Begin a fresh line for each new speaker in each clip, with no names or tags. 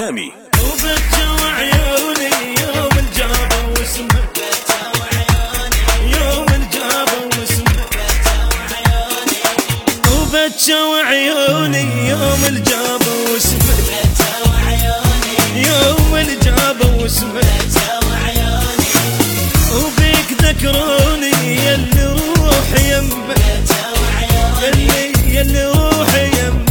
أنغامي.
وبكى وعيوني يوم الجابه واسمه، يوم الجابه واسمه، وبكى وعيوني يوم الجابه واسمه، يوم الجابه واسمه، وبيك ذكروني يلي روحي يمه، يلي روحي يمه،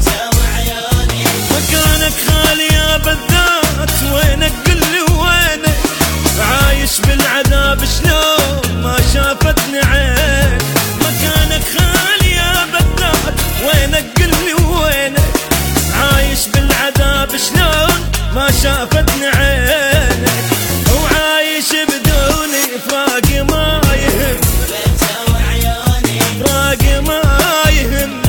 مكانك خالي يا بالذات، وينك قلي وينك، عايش بالعذاب شلون ما شافتني عين، مكانك خالي يا بالذات، وينك قلي وينك، عايش بالعذاب شلون ما شافتني عينك، وعايش بدوني فراقي ما يهم، فراقي ما يهم.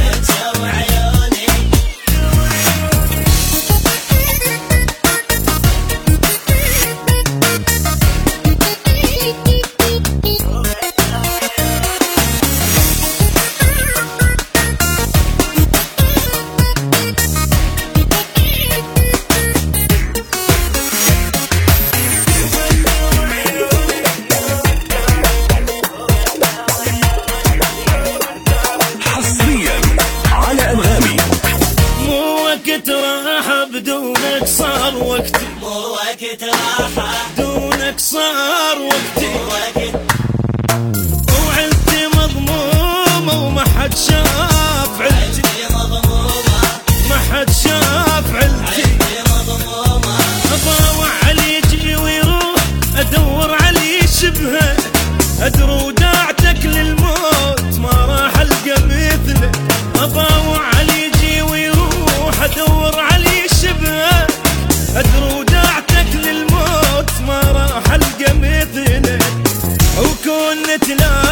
راحة بدونك صار وقتي،
مو وقت راحة
بدونك صار وقتي،
مو وقت،
وعلتي مضمومة وما حد شاف علتي،
مضمومة
ما حد شاف علتي،
مضمومة،
أضاوع علي يجي ويروح، أدور علي شبهه، أدري وداعتك للموت ما راح ألقى مثله، أضاوع علي يجي ويروح، أدور علي شبهه، أدري وداعتك للموت ما راح ألقى مثله، وكون نتلاقى